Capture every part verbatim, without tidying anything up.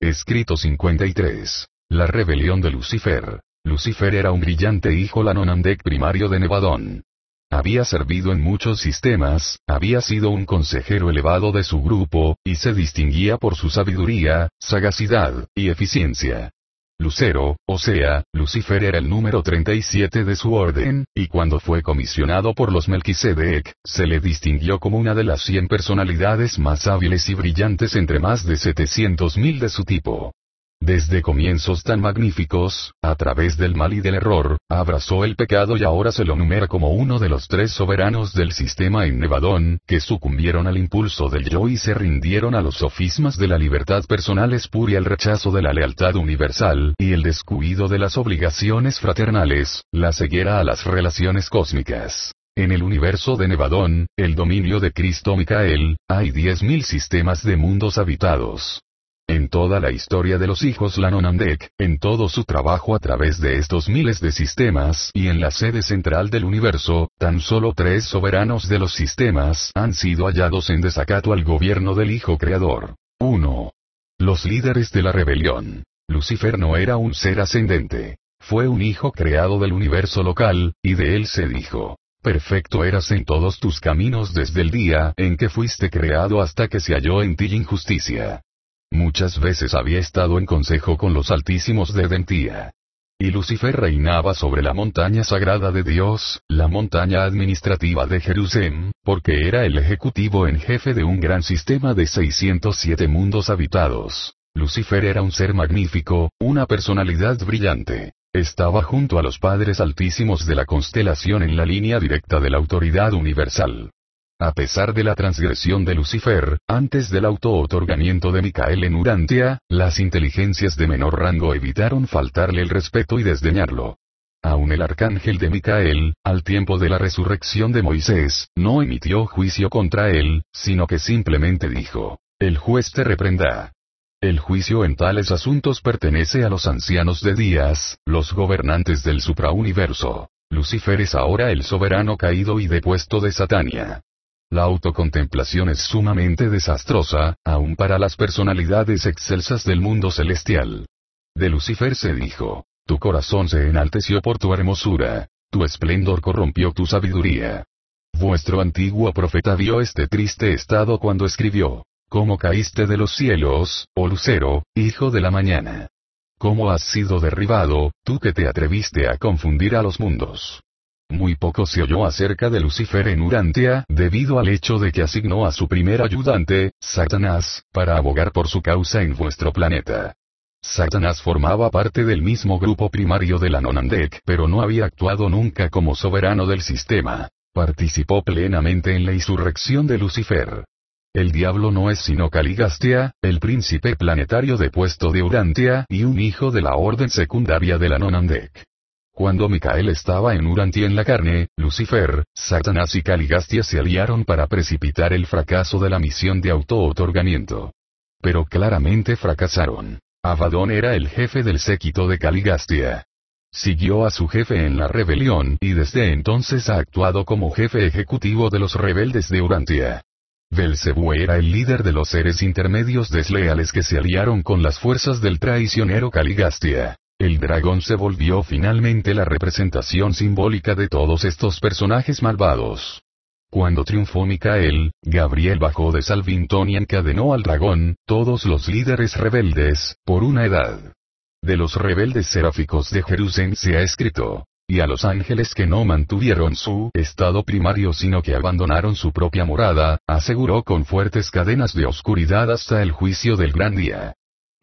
Escrito cincuenta y tres. La rebelión de Lucifer. Lucifer era un brillante hijo Lanonandek primario de Nevadón. Había servido en muchos sistemas, había sido un consejero elevado de su grupo, y se distinguía por su sabiduría, sagacidad, y eficiencia. Lucero, o sea, Lucifer era el número treinta y siete de su orden, y cuando fue comisionado por los Melquisedec, se le distinguió como una de las cien personalidades más hábiles y brillantes entre más de setecientos mil de su tipo. Desde comienzos tan magníficos, a través del mal y del error, abrazó el pecado y ahora se lo numera como uno de los tres soberanos del sistema en Nevadón, que sucumbieron al impulso del yo y se rindieron a los sofismas de la libertad personal espuria, el rechazo de la lealtad universal, y el descuido de las obligaciones fraternales, la ceguera a las relaciones cósmicas. En el universo de Nevadón, el dominio de Cristo Micael, hay diez mil sistemas de mundos habitados. En toda la historia de los hijos Lanonandek, en todo su trabajo a través de estos miles de sistemas y en la sede central del universo, tan solo tres soberanos de los sistemas han sido hallados en desacato al gobierno del Hijo Creador. uno. Los líderes de la rebelión. Lucifer no era un ser ascendente. Fue un hijo creado del universo local, y de él se dijo: perfecto eras en todos tus caminos desde el día en que fuiste creado hasta que se halló en ti injusticia. Muchas veces había estado en consejo con los altísimos de Dentía. Y Lucifer reinaba sobre la montaña sagrada de Dios, la montaña administrativa de Jerusalén, porque era el ejecutivo en jefe de un gran sistema de seiscientos siete mundos habitados. Lucifer era un ser magnífico, una personalidad brillante. Estaba junto a los padres altísimos de la constelación en la línea directa de la autoridad universal. A pesar de la transgresión de Lucifer, antes del auto-otorgamiento de Micael en Urantia, las inteligencias de menor rango evitaron faltarle el respeto y desdeñarlo. Aun el arcángel de Micael, al tiempo de la resurrección de Moisés, no emitió juicio contra él, sino que simplemente dijo: el juez te reprenda. El juicio en tales asuntos pertenece a los ancianos de días, los gobernantes del suprauniverso. Lucifer es ahora el soberano caído y depuesto de Satania. La autocontemplación es sumamente desastrosa, aun para las personalidades excelsas del mundo celestial. De Lucifer se dijo: tu corazón se enalteció por tu hermosura, tu esplendor corrompió tu sabiduría. Vuestro antiguo profeta vio este triste estado cuando escribió: ¿cómo caíste de los cielos, oh Lucero, hijo de la mañana? ¿Cómo has sido derribado, tú que te atreviste a confundir a los mundos? Muy poco se oyó acerca de Lucifer en Urantia, debido al hecho de que asignó a su primer ayudante, Satanás, para abogar por su causa en vuestro planeta. Satanás formaba parte del mismo grupo primario de Lanonandek, pero no había actuado nunca como soberano del sistema. Participó plenamente en la insurrección de Lucifer. El diablo no es sino Caligastia, el príncipe planetario depuesto de Urantia y un hijo de la orden secundaria de Lanonandek. Cuando Micael estaba en Urantia en la carne, Lucifer, Satanás y Caligastia se aliaron para precipitar el fracaso de la misión de auto-otorgamiento. Pero claramente fracasaron. Abadón era el jefe del séquito de Caligastia. Siguió a su jefe en la rebelión y desde entonces ha actuado como jefe ejecutivo de los rebeldes de Urantia. Belcebú era el líder de los seres intermedios desleales que se aliaron con las fuerzas del traicionero Caligastia. El dragón se volvió finalmente la representación simbólica de todos estos personajes malvados. Cuando triunfó Micael, Gabriel bajó de Salvintón y encadenó al dragón, todos los líderes rebeldes, por una edad. De los rebeldes seráficos de Jerusalén se ha escrito: y a los ángeles que no mantuvieron su estado primario sino que abandonaron su propia morada, aseguró con fuertes cadenas de oscuridad hasta el juicio del gran día.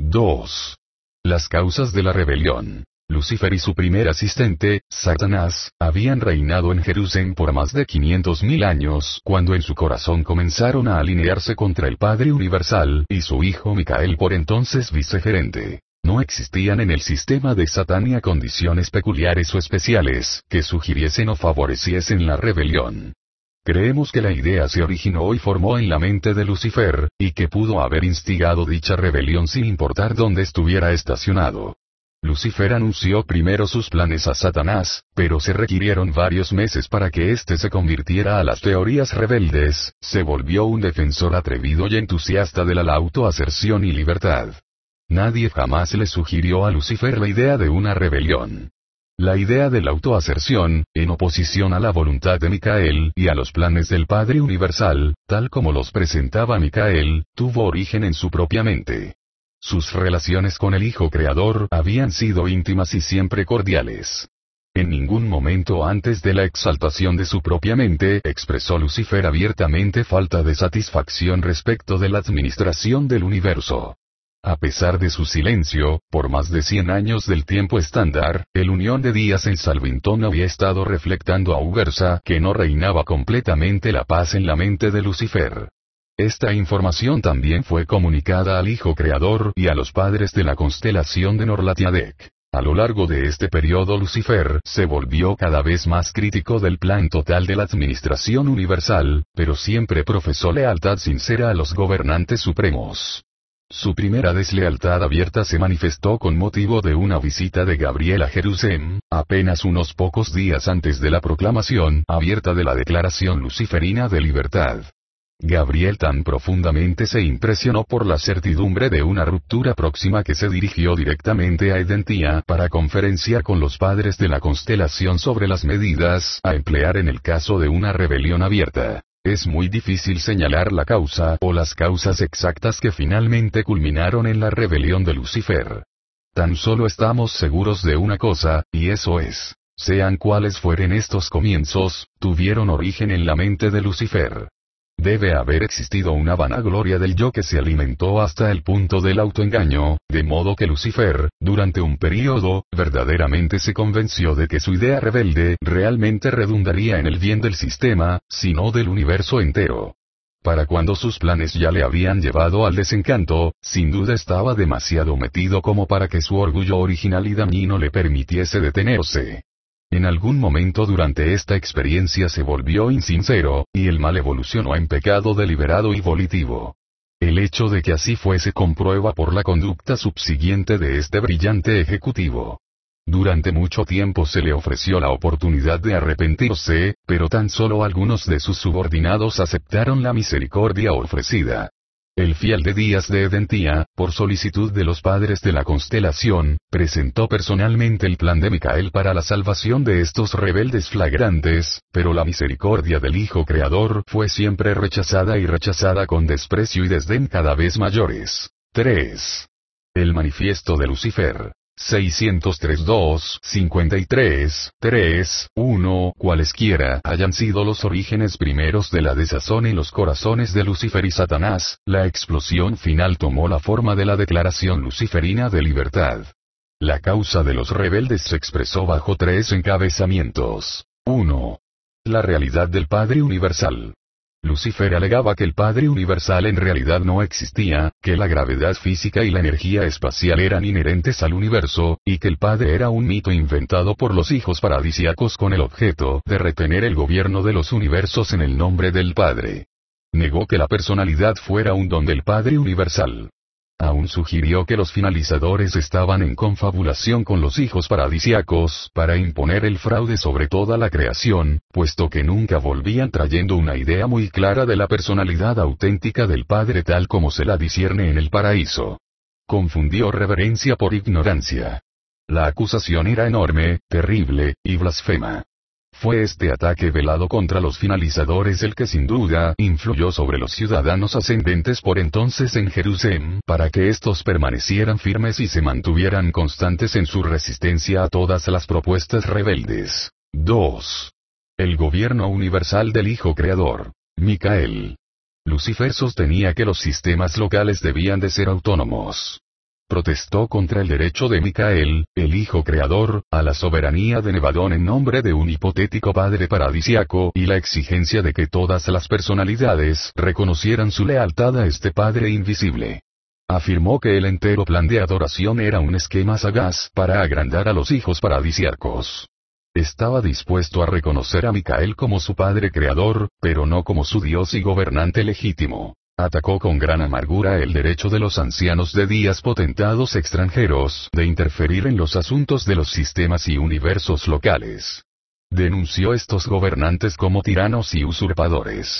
dos. Las causas de la rebelión. Lucifer y su primer asistente, Satanás, habían reinado en Jerusalén por más de quinientos mil años, cuando en su corazón comenzaron a alinearse contra el Padre Universal y su hijo Micael, por entonces vicegerente. No existían en el sistema de Satania condiciones peculiares o especiales que sugiriesen o favoreciesen la rebelión. Creemos que la idea se originó y formó en la mente de Lucifer, y que pudo haber instigado dicha rebelión sin importar dónde estuviera estacionado. Lucifer anunció primero sus planes a Satanás, pero se requirieron varios meses para que éste se convirtiera a las teorías rebeldes, se volvió un defensor atrevido y entusiasta de la autoaserción y libertad. Nadie jamás le sugirió a Lucifer la idea de una rebelión. La idea de la autoaserción, en oposición a la voluntad de Micael y a los planes del Padre Universal, tal como los presentaba Micael, tuvo origen en su propia mente. Sus relaciones con el Hijo Creador habían sido íntimas y siempre cordiales. En ningún momento antes de la exaltación de su propia mente expresó Lucifer abiertamente falta de satisfacción respecto de la administración del universo. A pesar de su silencio, por más de cien años del tiempo estándar, el unión de días en Salvington había estado reflectando a Ubersa que no reinaba completamente la paz en la mente de Lucifer. Esta información también fue comunicada al Hijo Creador y a los padres de la constelación de Norlatiadec. A lo largo de este periodo Lucifer se volvió cada vez más crítico del plan total de la administración universal, pero siempre profesó lealtad sincera a los gobernantes supremos. Su primera deslealtad abierta se manifestó con motivo de una visita de Gabriel a Jerusalén, apenas unos pocos días antes de la proclamación abierta de la Declaración Luciferina de Libertad. Gabriel tan profundamente se impresionó por la certidumbre de una ruptura próxima que se dirigió directamente a Edentía para conferenciar con los padres de la constelación sobre las medidas a emplear en el caso de una rebelión abierta. Es muy difícil señalar la causa o las causas exactas que finalmente culminaron en la rebelión de Lucifer. Tan solo estamos seguros de una cosa, y eso es, sean cuales fueren estos comienzos, tuvieron origen en la mente de Lucifer. Debe haber existido una vanagloria del yo que se alimentó hasta el punto del autoengaño, de modo que Lucifer, durante un período, verdaderamente se convenció de que su idea rebelde realmente redundaría en el bien del sistema, si no del universo entero. Para cuando sus planes ya le habían llevado al desencanto, sin duda estaba demasiado metido como para que su orgullo original y dañino le permitiese detenerse. En algún momento durante esta experiencia se volvió insincero, y el mal evolucionó en pecado deliberado y volitivo. El hecho de que así fuese comprueba por la conducta subsiguiente de este brillante ejecutivo. Durante mucho tiempo se le ofreció la oportunidad de arrepentirse, pero tan solo algunos de sus subordinados aceptaron la misericordia ofrecida. El fiel de Díaz de Edentía, por solicitud de los padres de la constelación, presentó personalmente el plan de Micael para la salvación de estos rebeldes flagrantes, pero la misericordia del Hijo Creador fue siempre rechazada y rechazada con desprecio y desdén cada vez mayores. tres. El manifiesto de Lucifer. seiscientos treinta y dos, cincuenta y tres, tres, uno Cualesquiera hayan sido los orígenes primeros de la desazón en los corazones de Lucifer y Satanás, la explosión final tomó la forma de la Declaración Luciferina de Libertad. La causa de los rebeldes se expresó bajo tres encabezamientos. uno. La realidad del Padre Universal. Lucifer alegaba que el Padre Universal en realidad no existía, que la gravedad física y la energía espacial eran inherentes al universo, y que el Padre era un mito inventado por los hijos paradisíacos con el objeto de retener el gobierno de los universos en el nombre del Padre. Negó que la personalidad fuera un don del Padre Universal. Aún sugirió que los finalizadores estaban en confabulación con los hijos paradisíacos para imponer el fraude sobre toda la creación, puesto que nunca volvían trayendo una idea muy clara de la personalidad auténtica del Padre tal como se la discierne en el paraíso. Confundió reverencia por ignorancia. La acusación era enorme, terrible, y blasfema. Fue este ataque velado contra los finalizadores el que sin duda influyó sobre los ciudadanos ascendentes por entonces en Jerusalén, para que estos permanecieran firmes y se mantuvieran constantes en su resistencia a todas las propuestas rebeldes. dos. El gobierno universal del Hijo Creador. Micael. Lucifer sostenía que los sistemas locales debían de ser autónomos. Protestó contra el derecho de Micael, el Hijo Creador, a la soberanía de Nevadón en nombre de un hipotético padre paradisíaco y la exigencia de que todas las personalidades reconocieran su lealtad a este Padre invisible. Afirmó que el entero plan de adoración era un esquema sagaz para agrandar a los hijos paradisíacos. Estaba dispuesto a reconocer a Micael como su Padre Creador, pero no como su Dios y gobernante legítimo. Atacó con gran amargura el derecho de los ancianos de días potentados extranjeros de interferir en los asuntos de los sistemas y universos locales. Denunció estos gobernantes como tiranos y usurpadores.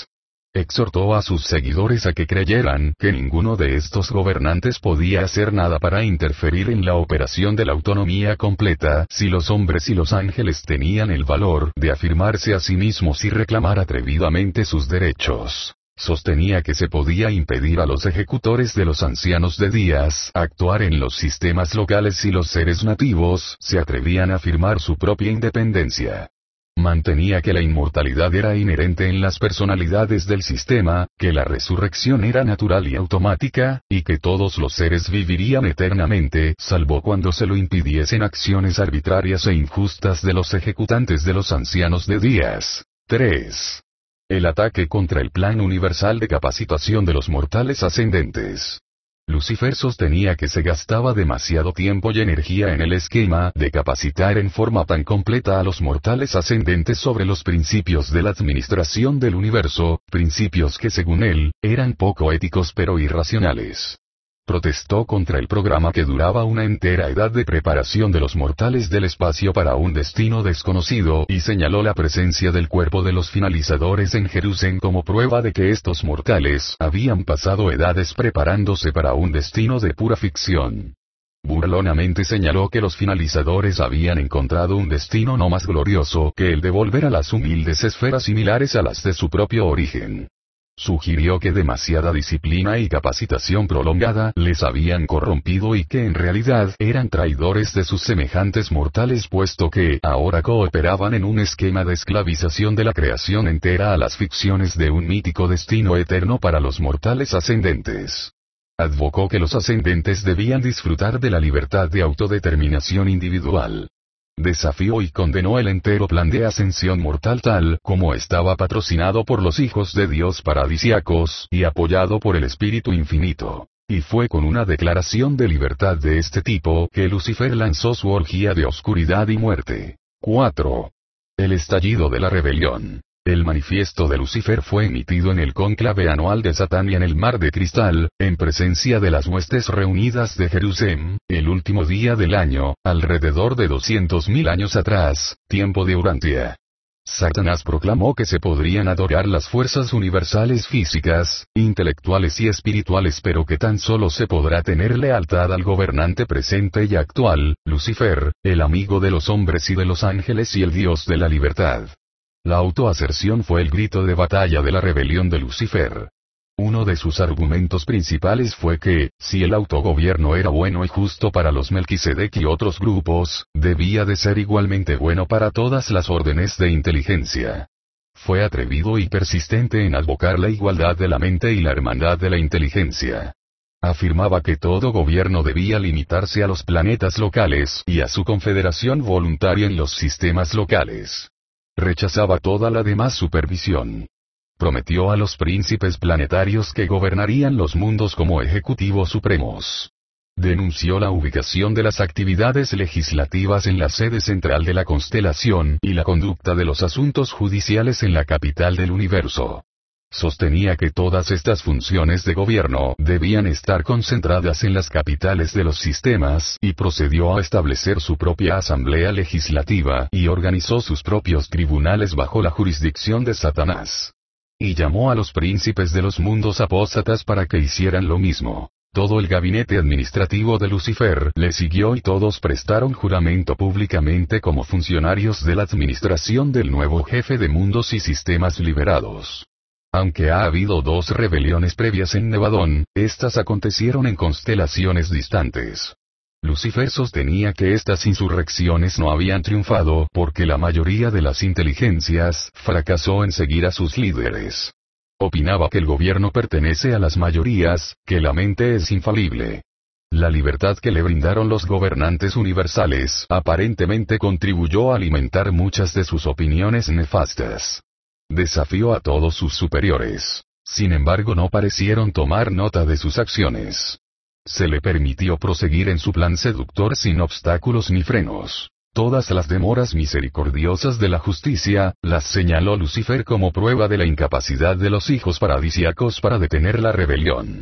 Exhortó a sus seguidores a que creyeran que ninguno de estos gobernantes podía hacer nada para interferir en la operación de la autonomía completa, si los hombres y los ángeles tenían el valor de afirmarse a sí mismos y reclamar atrevidamente sus derechos. Sostenía que se podía impedir a los ejecutores de los ancianos de días actuar en los sistemas locales si los seres nativos se atrevían a afirmar su propia independencia. Mantenía que la inmortalidad era inherente en las personalidades del sistema, que la resurrección era natural y automática, y que todos los seres vivirían eternamente, salvo cuando se lo impidiesen acciones arbitrarias e injustas de los ejecutantes de los ancianos de días. tres. El ataque contra el plan universal de capacitación de los mortales ascendentes. Lucifer sostenía que se gastaba demasiado tiempo y energía en el esquema de capacitar en forma tan completa a los mortales ascendentes sobre los principios de la administración del universo, principios que según él, eran poco éticos pero irracionales. Protestó contra el programa que duraba una entera edad de preparación de los mortales del espacio para un destino desconocido y señaló la presencia del cuerpo de los finalizadores en Jerusalén como prueba de que estos mortales habían pasado edades preparándose para un destino de pura ficción. Burlonamente señaló que los finalizadores habían encontrado un destino no más glorioso que el de volver a las humildes esferas similares a las de su propio origen. Sugirió que demasiada disciplina y capacitación prolongada les habían corrompido y que en realidad eran traidores de sus semejantes mortales puesto que ahora cooperaban en un esquema de esclavización de la creación entera a las ficciones de un mítico destino eterno para los mortales ascendentes. Advocó que los ascendentes debían disfrutar de la libertad de autodeterminación individual. Desafió y condenó el entero plan de ascensión mortal tal como estaba patrocinado por los hijos de Dios paradisíacos y apoyado por el Espíritu Infinito. Y fue con una declaración de libertad de este tipo que Lucifer lanzó su orgía de oscuridad y muerte. cuatro. El estallido de la rebelión. El manifiesto de Lucifer fue emitido en el cónclave anual de Satán y en el mar de cristal, en presencia de las huestes reunidas de Jerusalén, el último día del año, alrededor de doscientos mil años atrás, tiempo de Urantia. Satanás proclamó que se podrían adorar las fuerzas universales físicas, intelectuales y espirituales pero que tan solo se podrá tener lealtad al gobernante presente y actual, Lucifer, el amigo de los hombres y de los ángeles y el Dios de la libertad. La autoaserción fue el grito de batalla de la rebelión de Lucifer. Uno de sus argumentos principales fue que, si el autogobierno era bueno y justo para los Melquisedec y otros grupos, debía de ser igualmente bueno para todas las órdenes de inteligencia. Fue atrevido y persistente en advocar la igualdad de la mente y la hermandad de la inteligencia. Afirmaba que todo gobierno debía limitarse a los planetas locales y a su confederación voluntaria en los sistemas locales. Rechazaba toda la demás supervisión. Prometió a los príncipes planetarios que gobernarían los mundos como ejecutivos supremos. Denunció la ubicación de las actividades legislativas en la sede central de la constelación y la conducta de los asuntos judiciales en la capital del universo. Sostenía que todas estas funciones de gobierno debían estar concentradas en las capitales de los sistemas y procedió a establecer su propia asamblea legislativa y organizó sus propios tribunales bajo la jurisdicción de Satanás. Y llamó a los príncipes de los mundos apóstatas para que hicieran lo mismo. Todo el gabinete administrativo de Lucifer le siguió y todos prestaron juramento públicamente como funcionarios de la administración del nuevo jefe de mundos y sistemas liberados. Aunque ha habido dos rebeliones previas en Nevadón, estas acontecieron en constelaciones distantes. Lucifer sostenía que estas insurrecciones no habían triunfado porque la mayoría de las inteligencias fracasó en seguir a sus líderes. Opinaba que el gobierno pertenece a las mayorías, que la mente es infalible. La libertad que le brindaron los gobernantes universales aparentemente contribuyó a alimentar muchas de sus opiniones nefastas. Desafió a todos sus superiores. Sin embargo, no parecieron tomar nota de sus acciones. Se le permitió proseguir en su plan seductor sin obstáculos ni frenos. Todas las demoras misericordiosas de la justicia, las señaló Lucifer como prueba de la incapacidad de los hijos paradisíacos para detener la rebelión.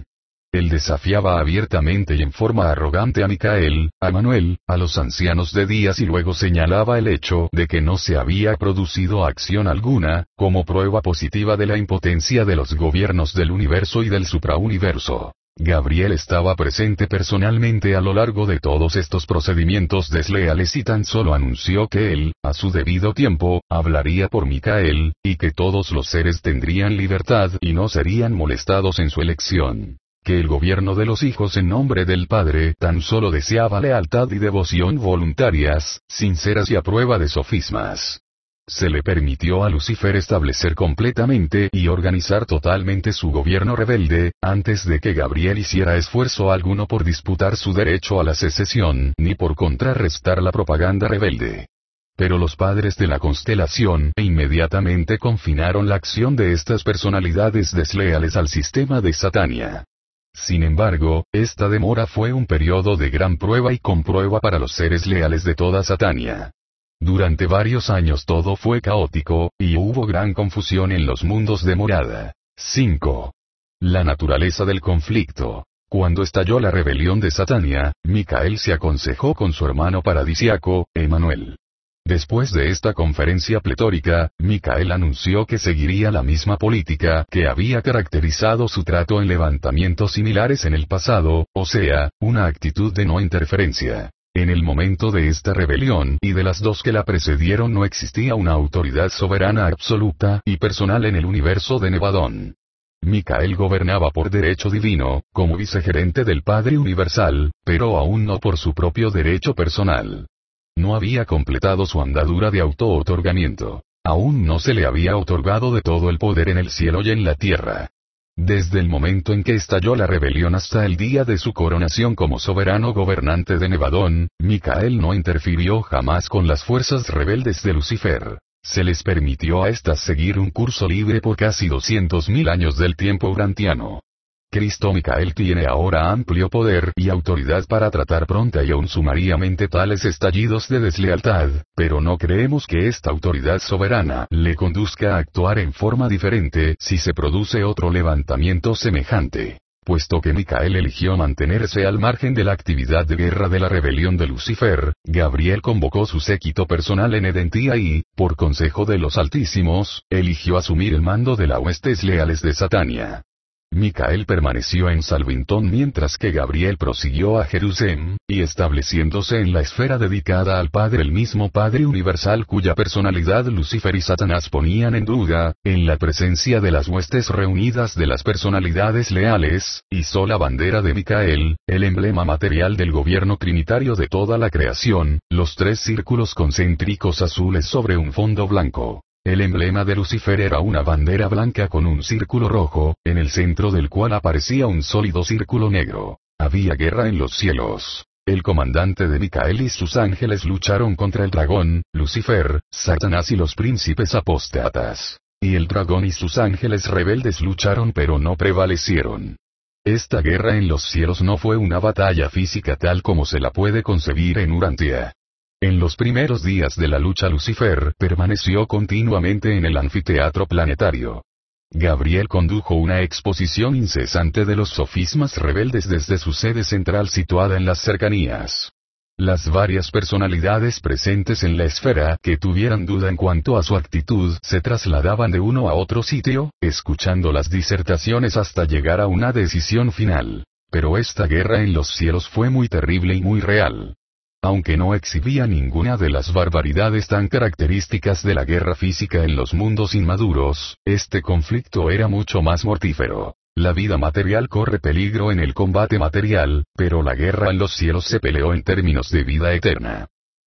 Él desafiaba abiertamente y en forma arrogante a Micael, a Manuel, a los ancianos de días y luego señalaba el hecho de que no se había producido acción alguna, como prueba positiva de la impotencia de los gobiernos del universo y del suprauniverso. Gabriel estaba presente personalmente a lo largo de todos estos procedimientos desleales y tan solo anunció que él, a su debido tiempo, hablaría por Micael, y que todos los seres tendrían libertad y no serían molestados en su elección. Que el gobierno de los hijos en nombre del Padre tan solo deseaba lealtad y devoción voluntarias, sinceras y a prueba de sofismas. Se le permitió a Lucifer establecer completamente y organizar totalmente su gobierno rebelde, antes de que Gabriel hiciera esfuerzo alguno por disputar su derecho a la secesión, ni por contrarrestar la propaganda rebelde. Pero los padres de la constelación inmediatamente confinaron la acción de estas personalidades desleales al sistema de Satania. Sin embargo, esta demora fue un periodo de gran prueba y comprueba para los seres leales de toda Satania. Durante varios años todo fue caótico, y hubo gran confusión en los mundos de morada. cinco. La naturaleza del conflicto. Cuando estalló la rebelión de Satania, Micael se aconsejó con su hermano paradisiaco, Emanuel. Después de esta conferencia pletórica, Micael anunció que seguiría la misma política que había caracterizado su trato en levantamientos similares en el pasado, o sea, una actitud de no interferencia. En el momento de esta rebelión y de las dos que la precedieron no existía una autoridad soberana absoluta y personal en el universo de Nevadón. Micael gobernaba por derecho divino, como vicegerente del Padre Universal, pero aún no por su propio derecho personal. No había completado su andadura de auto-otorgamiento. Aún no se le había otorgado de todo el poder en el cielo y en la tierra. Desde el momento en que estalló la rebelión hasta el día de su coronación como soberano gobernante de Nevadón, Micael no interfirió jamás con las fuerzas rebeldes de Lucifer. Se les permitió a estas seguir un curso libre por casi doscientos mil años del tiempo urantiano. Cristo Micael tiene ahora amplio poder y autoridad para tratar pronta y aún sumariamente tales estallidos de deslealtad, pero no creemos que esta autoridad soberana le conduzca a actuar en forma diferente si se produce otro levantamiento semejante. Puesto que Micael eligió mantenerse al margen de la actividad de guerra de la rebelión de Lucifer, Gabriel convocó su séquito personal en Edentía y, por consejo de los Altísimos, eligió asumir el mando de las huestes leales de Satania. Micael permaneció en Salvington mientras que Gabriel prosiguió a Jerusalén, y estableciéndose en la esfera dedicada al Padre, el mismo Padre Universal cuya personalidad Lucifer y Satanás ponían en duda, en la presencia de las huestes reunidas de las personalidades leales, izó la bandera de Micael, el emblema material del gobierno trinitario de toda la creación, los tres círculos concéntricos azules sobre un fondo blanco. El emblema de Lucifer era una bandera blanca con un círculo rojo, en el centro del cual aparecía un sólido círculo negro. Había guerra en los cielos. El comandante de Micael y sus ángeles lucharon contra el dragón, Lucifer, Satanás y los príncipes apóstatas. Y el dragón y sus ángeles rebeldes lucharon pero no prevalecieron. Esta guerra en los cielos no fue una batalla física tal como se la puede concebir en Urantia. En los primeros días de la lucha Lucifer permaneció continuamente en el anfiteatro planetario. Gabriel condujo una exposición incesante de los sofismas rebeldes desde su sede central situada en las cercanías. Las varias personalidades presentes en la esfera que tuvieran duda en cuanto a su actitud se trasladaban de uno a otro sitio, escuchando las disertaciones hasta llegar a una decisión final. Pero esta guerra en los cielos fue muy terrible y muy real. Aunque no exhibía ninguna de las barbaridades tan características de la guerra física en los mundos inmaduros, este conflicto era mucho más mortífero. La vida material corre peligro en el combate material, pero la guerra en los cielos se peleó en términos de vida eterna.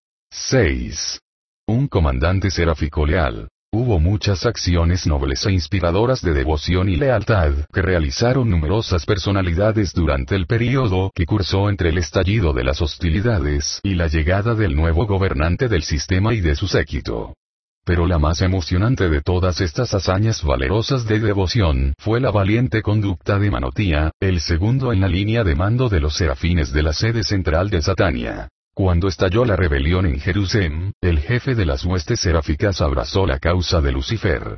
seis. Un comandante seráfico leal. Hubo muchas acciones nobles e inspiradoras de devoción y lealtad que realizaron numerosas personalidades durante el período que cursó entre el estallido de las hostilidades y la llegada del nuevo gobernante del sistema y de su séquito. Pero la más emocionante de todas estas hazañas valerosas de devoción fue la valiente conducta de Manotía, el segundo en la línea de mando de los serafines de la sede central de Satania. Cuando estalló la rebelión en Jerusalén, el jefe de las huestes seráficas abrazó la causa de Lucifer.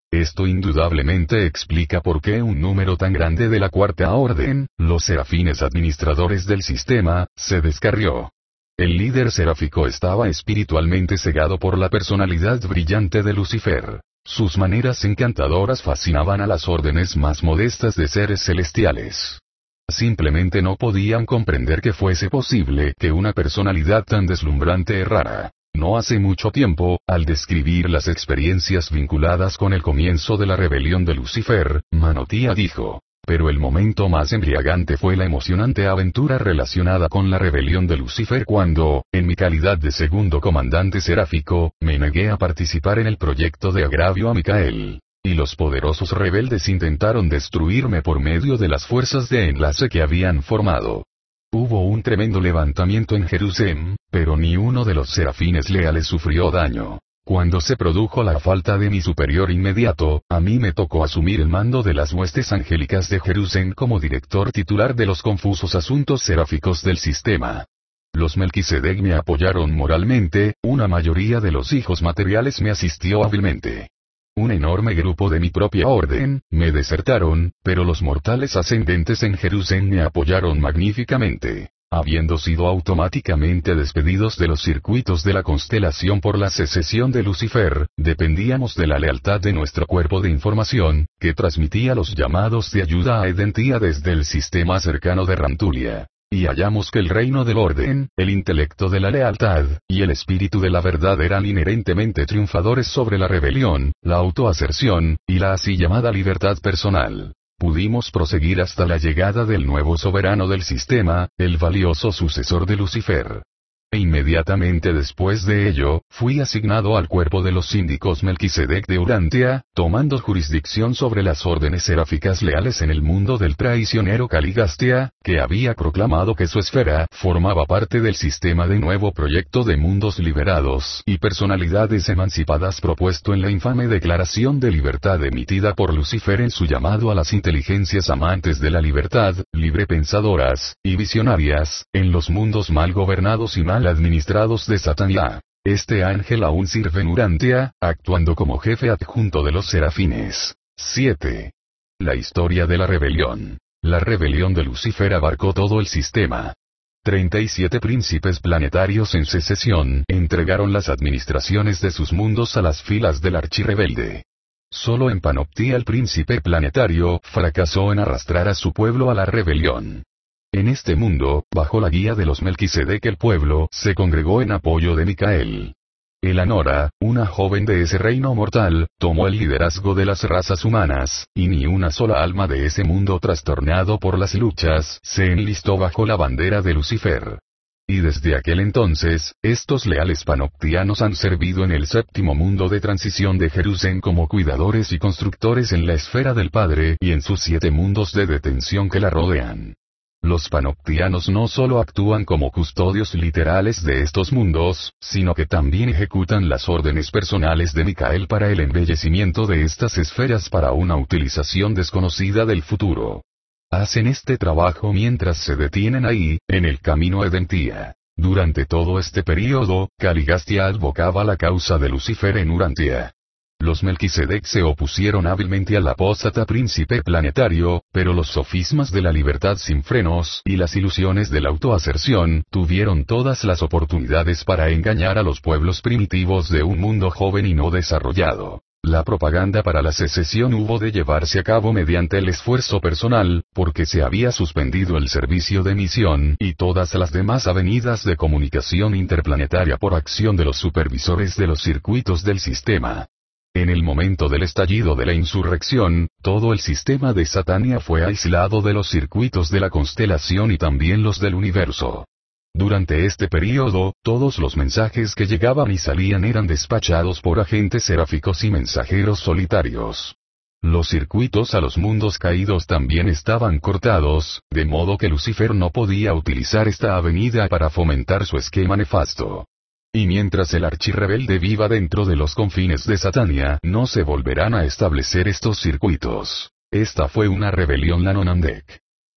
Esto indudablemente explica por qué un número tan grande de la Cuarta Orden, los serafines administradores del sistema, se descarrió. El líder seráfico estaba espiritualmente cegado por la personalidad brillante de Lucifer. Sus maneras encantadoras fascinaban a las órdenes más modestas de seres celestiales. Simplemente no podían comprender que fuese posible que una personalidad tan deslumbrante errara. No hace mucho tiempo, al describir las experiencias vinculadas con el comienzo de la rebelión de Lucifer, Manotía dijo: pero el momento más embriagante fue la emocionante aventura relacionada con la rebelión de Lucifer cuando, en mi calidad de segundo comandante seráfico, me negué a participar en el proyecto de agravio a Micael. Y los poderosos rebeldes intentaron destruirme por medio de las fuerzas de enlace que habían formado. Hubo un tremendo levantamiento en Jerusalén, pero ni uno de los serafines leales sufrió daño. Cuando se produjo la falta de mi superior inmediato, a mí me tocó asumir el mando de las huestes angélicas de Jerusalén como director titular de los confusos asuntos seráficos del sistema. Los Melquisedec me apoyaron moralmente, una mayoría de los hijos materiales me asistió hábilmente. Un enorme grupo de mi propia orden, me desertaron, pero los mortales ascendentes en Jerusalén me apoyaron magníficamente. Habiendo sido automáticamente despedidos de los circuitos de la constelación por la secesión de Lucifer, dependíamos de la lealtad de nuestro cuerpo de información, que transmitía los llamados de ayuda a Edentía desde el sistema cercano de Rantulia. Y hallamos que el reino del orden, el intelecto de la lealtad, y el espíritu de la verdad eran inherentemente triunfadores sobre la rebelión, la autoaserción, y la así llamada libertad personal. Pudimos proseguir hasta la llegada del nuevo soberano del sistema, el valioso sucesor de Lucifer. E inmediatamente después de ello, fui asignado al cuerpo de los síndicos Melquisedec de Urantia, tomando jurisdicción sobre las órdenes seráficas leales en el mundo del traicionero Caligastia, que había proclamado que su esfera formaba parte del sistema de nuevo proyecto de mundos liberados y personalidades emancipadas propuesto en la infame declaración de libertad emitida por Lucifer en su llamado a las inteligencias amantes de la libertad, librepensadoras y visionarias, en los mundos mal gobernados y mal administrados de Satania. Este ángel aún sirve en Urantia, actuando como jefe adjunto de los serafines. siete. La historia de la rebelión. La rebelión de Lucifer abarcó todo el sistema. treinta y siete príncipes planetarios en secesión entregaron las administraciones de sus mundos a las filas del archirrebelde. Solo en Panoptía el príncipe planetario fracasó en arrastrar a su pueblo a la rebelión. En este mundo, bajo la guía de los Melquisedec el pueblo se congregó en apoyo de Micael. Elanora, una joven de ese reino mortal, tomó el liderazgo de las razas humanas, y ni una sola alma de ese mundo trastornado por las luchas se enlistó bajo la bandera de Lucifer. Y desde aquel entonces, estos leales panoptianos han servido en el séptimo mundo de transición de Jerusalén como cuidadores y constructores en la esfera del Padre y en sus siete mundos de detención que la rodean. Los panoptianos no solo actúan como custodios literales de estos mundos, sino que también ejecutan las órdenes personales de Micael para el embellecimiento de estas esferas para una utilización desconocida del futuro. Hacen este trabajo mientras se detienen ahí, en el camino a Edentía. Durante todo este período, Caligastia advocaba la causa de Lucifer en Urantia. Los Melquisedec se opusieron hábilmente al apóstata príncipe planetario, pero los sofismas de la libertad sin frenos y las ilusiones de la autoaserción tuvieron todas las oportunidades para engañar a los pueblos primitivos de un mundo joven y no desarrollado. La propaganda para la secesión hubo de llevarse a cabo mediante el esfuerzo personal, porque se había suspendido el servicio de misión y todas las demás avenidas de comunicación interplanetaria por acción de los supervisores de los circuitos del sistema. En el momento del estallido de la insurrección, todo el sistema de Satania fue aislado de los circuitos de la constelación y también los del universo. Durante este período, todos los mensajes que llegaban y salían eran despachados por agentes seráficos y mensajeros solitarios. Los circuitos a los mundos caídos también estaban cortados, de modo que Lucifer no podía utilizar esta avenida para fomentar su esquema nefasto. Y mientras el archirrebelde viva dentro de los confines de Satania, no se volverán a establecer estos circuitos. Esta fue una rebelión Lanonandek.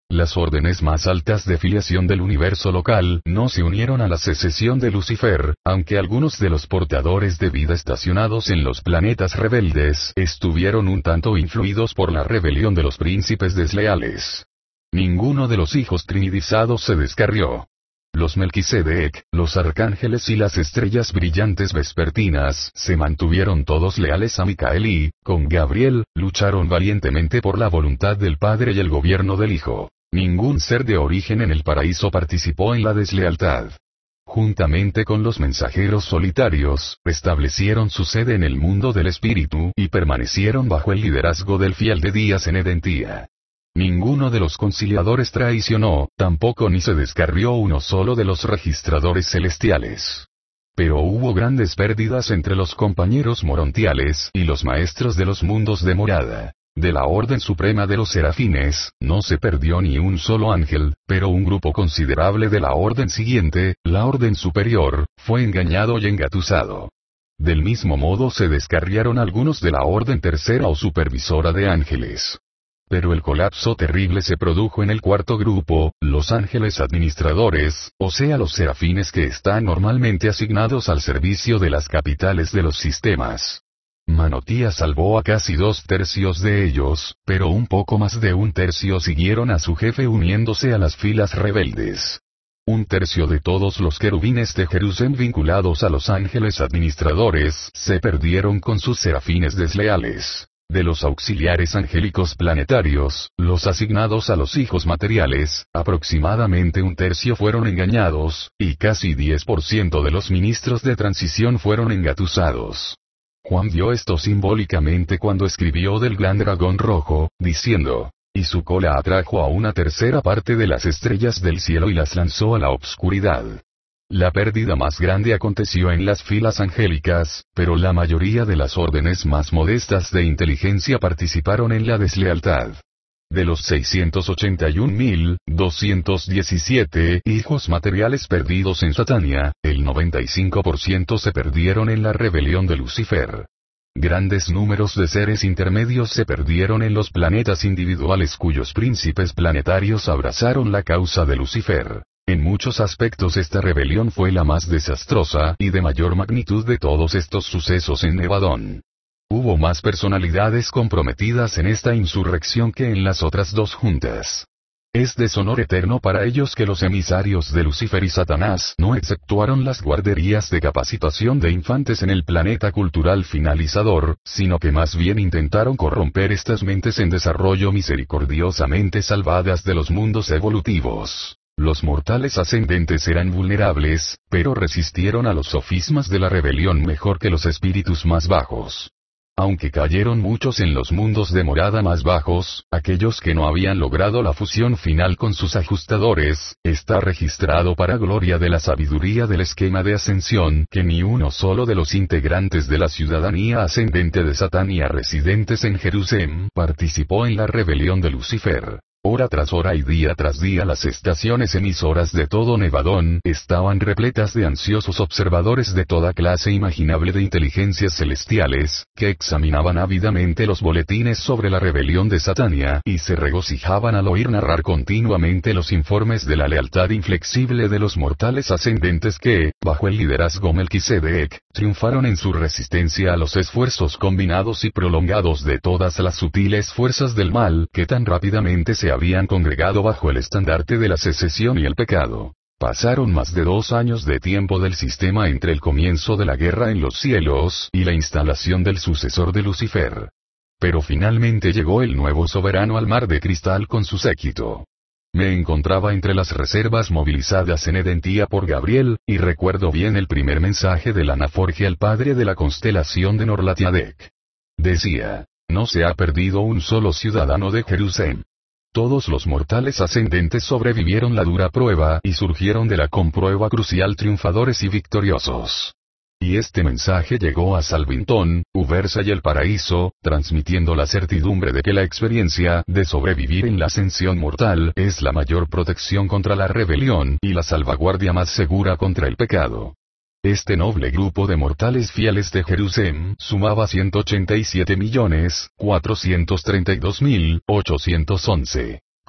Las órdenes más altas de filiación del universo local no se unieron a la secesión de Lucifer, aunque algunos de los portadores de vida estacionados en los planetas rebeldes estuvieron un tanto influidos por la rebelión de los príncipes desleales. Ninguno de los hijos trinidizados se descarrió. Los Melquisedec, los arcángeles y las estrellas brillantes vespertinas se mantuvieron todos leales a Micael y, con Gabriel, lucharon valientemente por la voluntad del Padre y el gobierno del Hijo. Ningún ser de origen en el paraíso participó en la deslealtad. Juntamente con los mensajeros solitarios, establecieron su sede en el mundo del espíritu y permanecieron bajo el liderazgo del fiel de Días en Edentía. Ninguno de los conciliadores traicionó, tampoco ni se descarrió uno solo de los registradores celestiales. Pero hubo grandes pérdidas entre los compañeros morontiales y los maestros de los mundos de morada. De la Orden Suprema de los Serafines, no se perdió ni un solo ángel, pero un grupo considerable de la orden siguiente, la Orden Superior, fue engañado y engatusado. Del mismo modo se descarriaron algunos de la Orden Tercera o Supervisora de Ángeles. Pero el colapso terrible se produjo en el cuarto grupo, los ángeles administradores, o sea los serafines que están normalmente asignados al servicio de las capitales de los sistemas. Manotía salvó a casi dos tercios de ellos, pero un poco más de un tercio siguieron a su jefe uniéndose a las filas rebeldes. Un tercio de todos los querubines de Jerusalén vinculados a los ángeles administradores se perdieron con sus serafines desleales. De los auxiliares angélicos planetarios, los asignados a los hijos materiales, aproximadamente un tercio fueron engañados, y casi diez por ciento de los ministros de transición fueron engatusados. Juan vio esto simbólicamente cuando escribió del gran dragón rojo, diciendo, y su cola atrajo a una tercera parte de las estrellas del cielo y las lanzó a la obscuridad. La pérdida más grande aconteció en las filas angélicas, pero la mayoría de las órdenes más modestas de inteligencia participaron en la deslealtad. De los seiscientos ochenta y un mil doscientos diecisiete hijos materiales perdidos en Satania, el noventa y cinco por ciento se perdieron en la rebelión de Lucifer. Grandes números de seres intermedios se perdieron en los planetas individuales cuyos príncipes planetarios abrazaron la causa de Lucifer. En muchos aspectos esta rebelión fue la más desastrosa y de mayor magnitud de todos estos sucesos en Nevadón. Hubo más personalidades comprometidas en esta insurrección que en las otras dos juntas. Es deshonor eterno para ellos que los emisarios de Lucifer y Satanás no exceptuaron las guarderías de capacitación de infantes en el planeta cultural finalizador, sino que más bien intentaron corromper estas mentes en desarrollo misericordiosamente salvadas de los mundos evolutivos. Los mortales ascendentes eran vulnerables, pero resistieron a los sofismas de la rebelión mejor que los espíritus más bajos. Aunque cayeron muchos en los mundos de morada más bajos, aquellos que no habían logrado la fusión final con sus ajustadores, está registrado para gloria de la sabiduría del esquema de ascensión que ni uno solo de los integrantes de la ciudadanía ascendente de Satania residentes en Jerusalén participó en la rebelión de Lucifer. Hora tras hora y día tras día las estaciones emisoras de todo Nevadón estaban repletas de ansiosos observadores de toda clase imaginable de inteligencias celestiales, que examinaban ávidamente los boletines sobre la rebelión de Satania y se regocijaban al oír narrar continuamente los informes de la lealtad inflexible de los mortales ascendentes que, bajo el liderazgo Melquisedec, triunfaron en su resistencia a los esfuerzos combinados y prolongados de todas las sutiles fuerzas del mal que tan rápidamente se habían congregado bajo el estandarte de la secesión y el pecado. Pasaron más de dos años de tiempo del sistema entre el comienzo de la guerra en los cielos y la instalación del sucesor de Lucifer. Pero finalmente llegó el nuevo soberano al mar de cristal con su séquito. Me encontraba entre las reservas movilizadas en Edentía por Gabriel, y recuerdo bien el primer mensaje de la Anaforge al padre de la constelación de Norlatiadec. Decía, no se ha perdido un solo ciudadano de Jerusalén. Todos los mortales ascendentes sobrevivieron la dura prueba y surgieron de la comprueba crucial triunfadores y victoriosos. Y este mensaje llegó a Salvington, Uversa y el Paraíso, transmitiendo la certidumbre de que la experiencia de sobrevivir en la ascensión mortal es la mayor protección contra la rebelión y la salvaguardia más segura contra el pecado. Este noble grupo de mortales fieles de Jerusalén sumaba ciento ochenta y siete millones, cuatrocientos treinta y dos mil, ochocientos once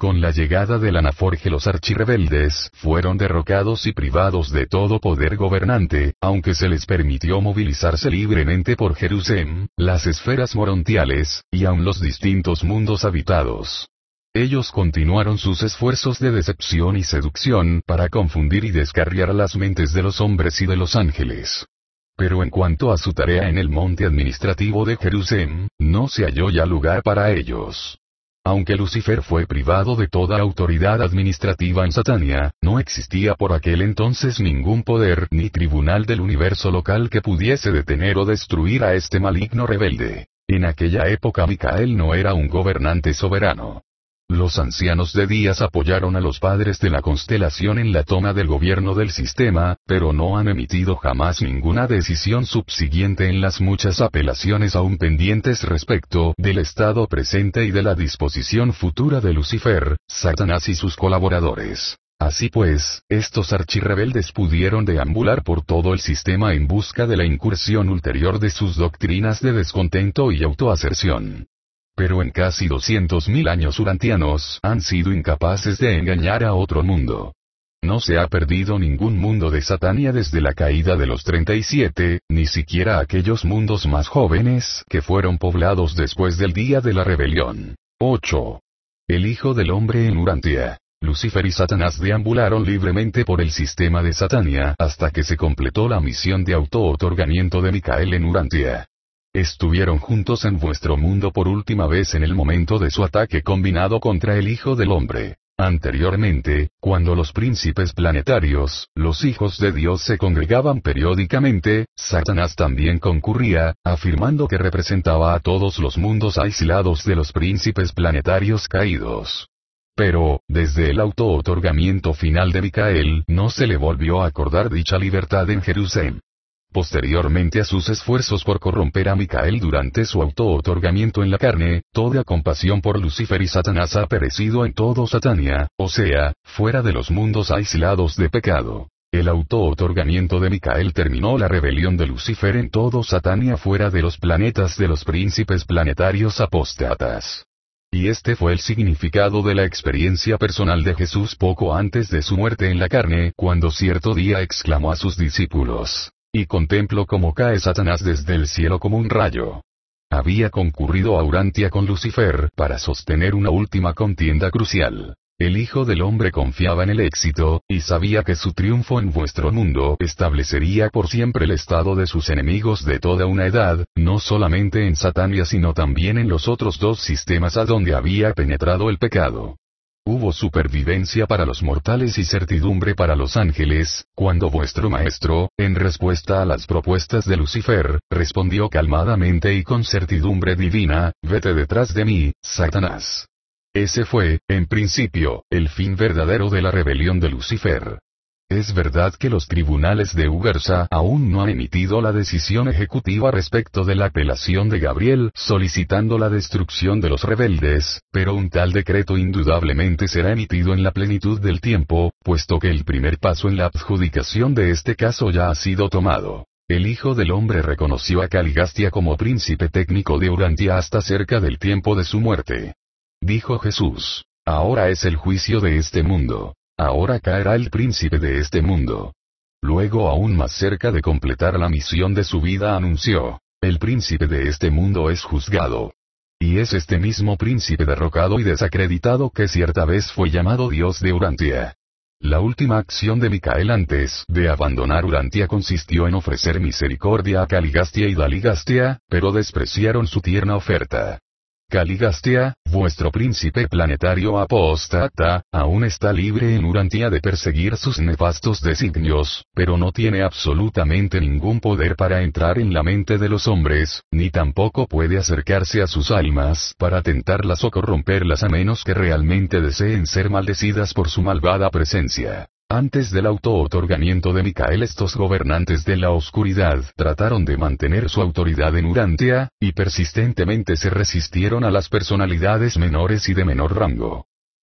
Con la llegada del Anaforge los archirrebeldes fueron derrocados y privados de todo poder gobernante, aunque se les permitió movilizarse libremente por Jerusalén, las esferas morontiales, y aun los distintos mundos habitados. Ellos continuaron sus esfuerzos de decepción y seducción para confundir y descarriar las mentes de los hombres y de los ángeles. Pero en cuanto a su tarea en el monte administrativo de Jerusalén, no se halló ya lugar para ellos. Aunque Lucifer fue privado de toda autoridad administrativa en Satania, no existía por aquel entonces ningún poder ni tribunal del universo local que pudiese detener o destruir a este maligno rebelde. En aquella época Micael no era un gobernante soberano. Los ancianos de Días apoyaron a los padres de la constelación en la toma del gobierno del sistema, pero no han emitido jamás ninguna decisión subsiguiente en las muchas apelaciones aún pendientes respecto del estado presente y de la disposición futura de Lucifer, Satanás y sus colaboradores. Así pues, estos archirrebeldes pudieron deambular por todo el sistema en busca de la incursión ulterior de sus doctrinas de descontento y autoaserción. Pero en casi doscientos mil años urantianos han sido incapaces de engañar a otro mundo. No se ha perdido ningún mundo de Satania desde la caída de los treinta y siete, ni siquiera aquellos mundos más jóvenes que fueron poblados después del día de la rebelión. ocho. El Hijo del Hombre en Urantia. Lucifer y Satanás deambularon libremente por el sistema de Satania hasta que se completó la misión de auto-otorgamiento de Micael en Urantia. Estuvieron juntos en vuestro mundo por última vez en el momento de su ataque combinado contra el Hijo del Hombre. Anteriormente, cuando los príncipes planetarios, los hijos de Dios se congregaban periódicamente, Satanás también concurría, afirmando que representaba a todos los mundos aislados de los príncipes planetarios caídos. Pero, desde el auto-otorgamiento final de Micael, no se le volvió a acordar dicha libertad en Jerusalén. Posteriormente a sus esfuerzos por corromper a Micael durante su auto-otorgamiento en la carne, toda compasión por Lucifer y Satanás ha perecido en todo Satania, o sea, fuera de los mundos aislados de pecado. El auto-otorgamiento de Micael terminó la rebelión de Lucifer en todo Satania fuera de los planetas de los príncipes planetarios apóstatas. Y este fue el significado de la experiencia personal de Jesús poco antes de su muerte en la carne, cuando cierto día exclamó a sus discípulos: "Y contemplo cómo cae Satanás desde el cielo como un rayo". Había concurrido a Urantia con Lucifer para sostener una última contienda crucial. El Hijo del Hombre confiaba en el éxito, y sabía que su triunfo en vuestro mundo establecería por siempre el estado de sus enemigos de toda una edad, no solamente en Satania sino también en los otros dos sistemas a donde había penetrado el pecado. Hubo supervivencia para los mortales y certidumbre para los ángeles, cuando vuestro maestro, en respuesta a las propuestas de Lucifer, respondió calmadamente y con certidumbre divina: "Vete detrás de mí, Satanás". Ese fue, en principio, el fin verdadero de la rebelión de Lucifer. Es verdad que los tribunales de Ugarsa aún no han emitido la decisión ejecutiva respecto de la apelación de Gabriel solicitando la destrucción de los rebeldes, pero un tal decreto indudablemente será emitido en la plenitud del tiempo, puesto que el primer paso en la adjudicación de este caso ya ha sido tomado. El Hijo del Hombre reconoció a Caligastia como príncipe técnico de Urantia hasta cerca del tiempo de su muerte. Dijo Jesús: "Ahora es el juicio de este mundo. Ahora caerá el príncipe de este mundo". Luego, aún más cerca de completar la misión de su vida, anunció: "El príncipe de este mundo es juzgado". Y es este mismo príncipe derrocado y desacreditado que cierta vez fue llamado Dios de Urantia. La última acción de Micael antes de abandonar Urantia consistió en ofrecer misericordia a Caligastia y Daligastia, pero despreciaron su tierna oferta. Caligastia, vuestro príncipe planetario apóstata, aún está libre en Urantia de perseguir sus nefastos designios, pero no tiene absolutamente ningún poder para entrar en la mente de los hombres, ni tampoco puede acercarse a sus almas para tentarlas o corromperlas a menos que realmente deseen ser maldecidas por su malvada presencia. Antes del auto-otorgamiento de Micael, estos gobernantes de la oscuridad trataron de mantener su autoridad en Urantia, y persistentemente se resistieron a las personalidades menores y de menor rango.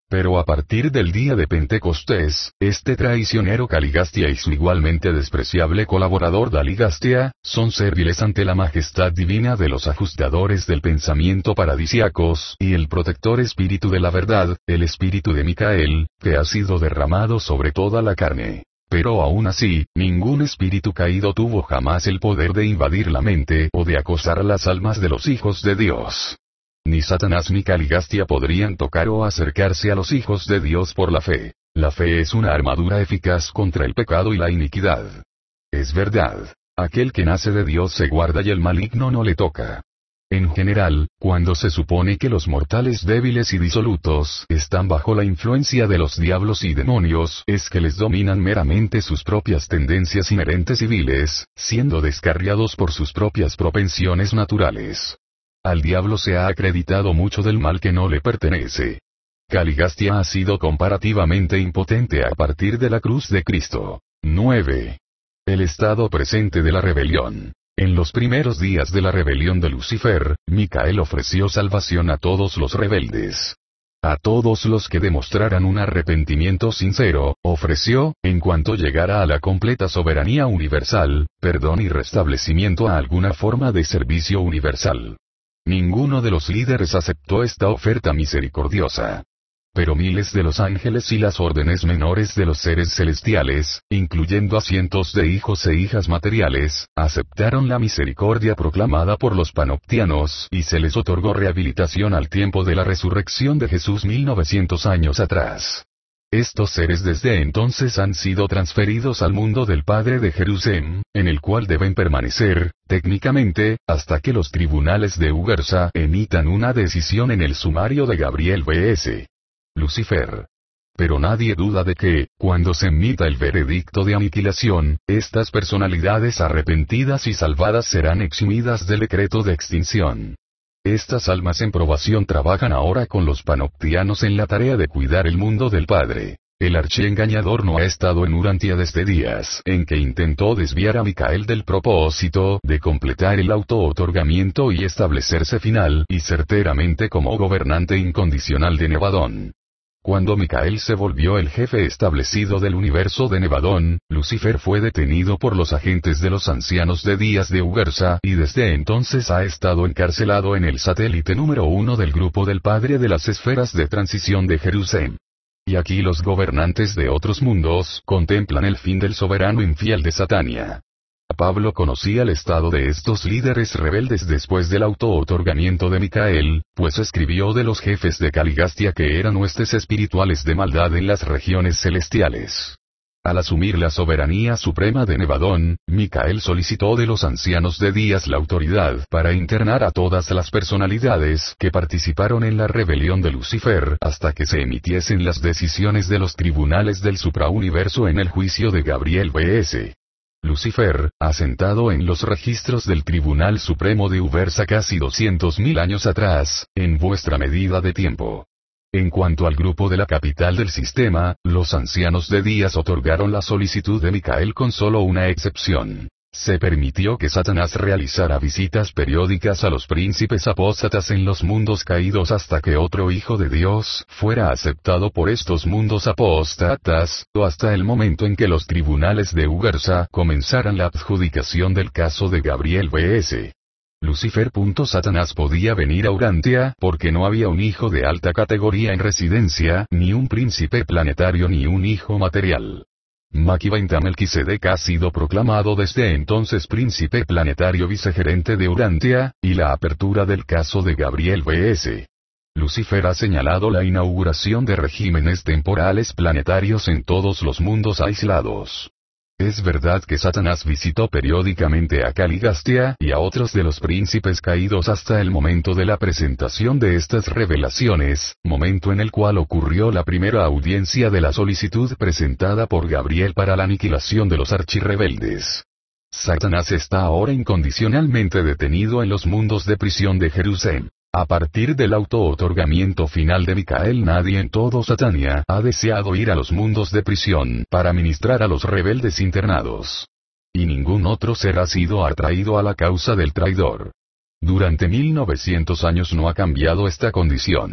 Pero a partir del día de Pentecostés, este traicionero Caligastia y su igualmente despreciable colaborador Daligastia, son serviles ante la majestad divina de los ajustadores del pensamiento paradisiacos, y el protector espíritu de la verdad, el espíritu de Micael, que ha sido derramado sobre toda la carne. Pero aún así, ningún espíritu caído tuvo jamás el poder de invadir la mente o de acosar las almas de los hijos de Dios. Ni Satanás ni Caligastia podrían tocar o acercarse a los hijos de Dios por la fe. La fe es una armadura eficaz contra el pecado y la iniquidad. Es verdad. Aquel que nace de Dios se guarda y el maligno no le toca. En general, cuando se supone que los mortales débiles y disolutos están bajo la influencia de los diablos y demonios, es que les dominan meramente sus propias tendencias inherentes y viles, siendo descarriados por sus propias propensiones naturales. Al diablo se ha acreditado mucho del mal que no le pertenece. Caligastia ha sido comparativamente impotente a partir de la cruz de Cristo. nueve. El estado presente de la rebelión. En los primeros días de la rebelión de Lucifer, Micael ofreció salvación a todos los rebeldes. A todos los que demostraran un arrepentimiento sincero, ofreció, en cuanto llegara a la completa soberanía universal, perdón y restablecimiento a alguna forma de servicio universal. Ninguno de los líderes aceptó esta oferta misericordiosa. Pero miles de los ángeles y las órdenes menores de los seres celestiales, incluyendo a cientos de hijos e hijas materiales, aceptaron la misericordia proclamada por los panoptianos y se les otorgó rehabilitación al tiempo de la resurrección de Jesús mil novecientos años atrás. Estos seres desde entonces han sido transferidos al mundo del Padre de Jerusalén, en el cual deben permanecer, técnicamente, hasta que los tribunales de Ugarsa emitan una decisión en el sumario de Gabriel versus Lucifer. Pero nadie duda de que, cuando se emita el veredicto de aniquilación, estas personalidades arrepentidas y salvadas serán eximidas del decreto de extinción. Estas almas en probación trabajan ahora con los panoptianos en la tarea de cuidar el mundo del Padre. El archiengañador no ha estado en Urantia desde días en que intentó desviar a Micael del propósito de completar el auto-otorgamiento y establecerse final y certeramente como gobernante incondicional de Nevadón. Cuando Micael se volvió el jefe establecido del universo de Nevadón, Lucifer fue detenido por los agentes de los ancianos de días de Ugarsa y desde entonces ha estado encarcelado en el satélite número uno del grupo del Padre de las esferas de transición de Jerusalén. Y aquí los gobernantes de otros mundos contemplan el fin del soberano infiel de Satania. Pablo conocía el estado de estos líderes rebeldes después del auto-otorgamiento de Micael, pues escribió de los jefes de Caligastia que eran huestes espirituales de maldad en las regiones celestiales. Al asumir la soberanía suprema de Nevadón, Micael solicitó de los ancianos de días la autoridad para internar a todas las personalidades que participaron en la rebelión de Lucifer hasta que se emitiesen las decisiones de los tribunales del suprauniverso en el juicio de Gabriel versus Lucifer, asentado en los registros del Tribunal Supremo de Ugarsa casi doscientos mil años atrás, en vuestra medida de tiempo. En cuanto al grupo de la capital del sistema, los ancianos de días otorgaron la solicitud de Micael con solo una excepción. Se permitió que Satanás realizara visitas periódicas a los príncipes apóstatas en los mundos caídos hasta que otro hijo de Dios fuera aceptado por estos mundos apóstatas, o hasta el momento en que los tribunales de Ugarsa comenzaran la adjudicación del caso de Gabriel versus Lucifer. Satanás podía venir a Urantia porque no había un hijo de alta categoría en residencia, ni un príncipe planetario ni un hijo material. Maquiventa Melquisedec ha sido proclamado desde entonces príncipe planetario vicegerente de Urantia, y la apertura del caso de Gabriel versus Lucifer ha señalado la inauguración de regímenes temporales planetarios en todos los mundos aislados. Es verdad que Satanás visitó periódicamente a Caligastia y a otros de los príncipes caídos hasta el momento de la presentación de estas revelaciones, momento en el cual ocurrió la primera audiencia de la solicitud presentada por Gabriel para la aniquilación de los archirrebeldes. Satanás está ahora incondicionalmente detenido en los mundos de prisión de Jerusalén. A partir del auto-otorgamiento final de Micael, nadie en todo Satania ha deseado ir a los mundos de prisión para ministrar a los rebeldes internados. Y ningún otro ser ha sido atraído a la causa del traidor. Durante mil novecientos años no ha cambiado esta condición.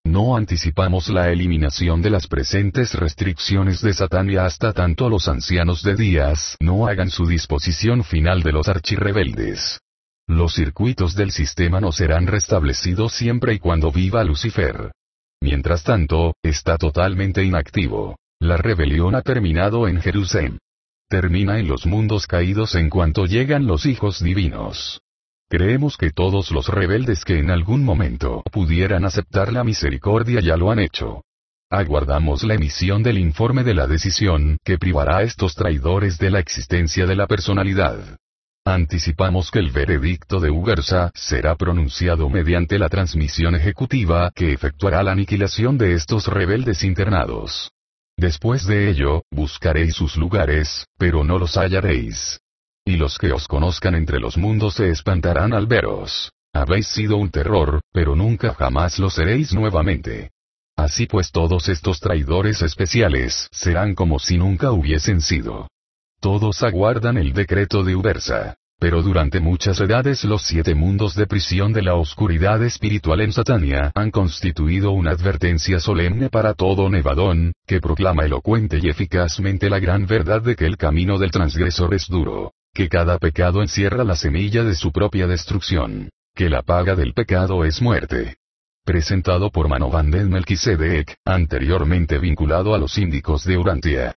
No anticipamos la eliminación de las presentes restricciones de Satania hasta tanto los ancianos de Días no hagan su disposición final de los archirrebeldes. Los circuitos del sistema no serán restablecidos siempre y cuando viva Lucifer. Mientras tanto, está totalmente inactivo. La rebelión ha terminado en Jerusalén. Termina en los mundos caídos en cuanto llegan los hijos divinos. Creemos que todos los rebeldes que en algún momento pudieran aceptar la misericordia ya lo han hecho. Aguardamos la emisión del informe de la decisión que privará a estos traidores de la existencia de la personalidad. Anticipamos que el veredicto de Ubersa será pronunciado mediante la transmisión ejecutiva que efectuará la aniquilación de estos rebeldes internados. Después de ello, buscaréis sus lugares, pero no los hallaréis. Y los que os conozcan entre los mundos se espantarán al veros. Habéis sido un terror, pero nunca jamás lo seréis nuevamente. Así pues todos estos traidores especiales serán como si nunca hubiesen sido. Todos aguardan el decreto de Ubersa. Pero durante muchas edades los siete mundos de prisión de la oscuridad espiritual en Satania han constituido una advertencia solemne para todo Nevadón, que proclama elocuente y eficazmente la gran verdad de que el camino del transgresor es duro, que cada pecado encierra la semilla de su propia destrucción, que la paga del pecado es muerte. Presentado por Manobandel Melquisedec, anteriormente vinculado a los síndicos de Urantia.